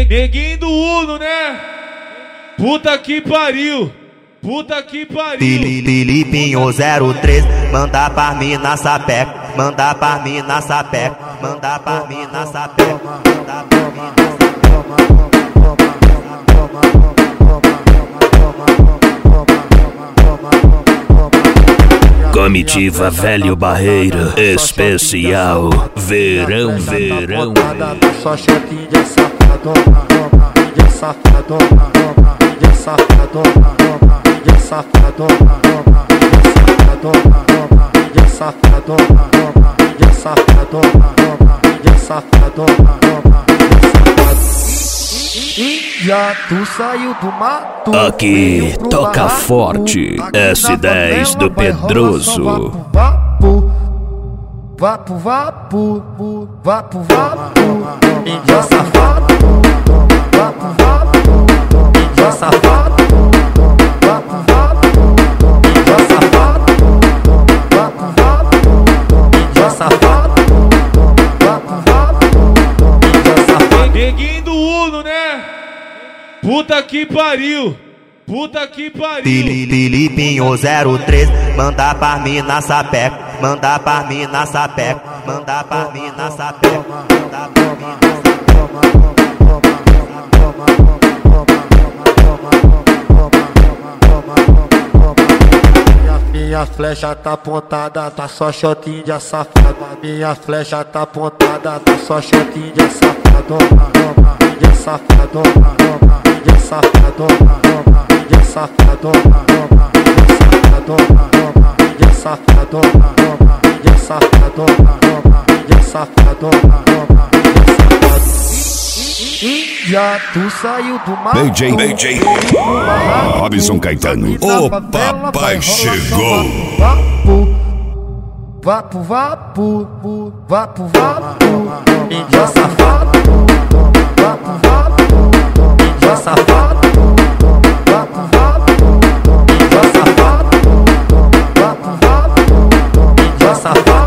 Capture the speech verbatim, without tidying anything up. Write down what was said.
Neguinho do Uno, né? Puta que pariu. Puta que pariu. Filipinho zero três, manda pra mim na sapeca, manda pra mim na sapeca, manda pra mim na sapeca, manda pra mim na sapeca. Comitiva Velho Barreira, especial verão, verão. Só chatinha safadona, de safadona, de safadona, de safadona, de safadona, de safadona, de safadona. Já tu saiu do mato. Aqui toca forte, S dez do Pedroso. Vapo, vapo, vapo, vapo, vapo, índia safado, vapo, vapo, índia safado, vapo, vapo, índia safado, vapo, vapo, índia safado, vapo, vapo, índia safado. Neguinho do Uno, né? Puta que pariu. Puta que pariu. Filipinho zero três, manda pra mim na sapeca, manda pra mim na sapeca, manda pra mim na sapeca, manda pra mim na sapeca. Minha flecha tá apontada, tá só shotinha safada. Minha flecha tá apontada, tá só shotinha safadona, de safadona, de safadona, de safadona, de safadona, de safadona, de safadona, já tu saiu do mato. B J, B J, Robson Caetano, o papai chegou. Vapo, vapo, vapo, vapo, índia safado, vapo, vapo, índia safado, vapo, vapo, índia safado, vapo, vapo, índia safado.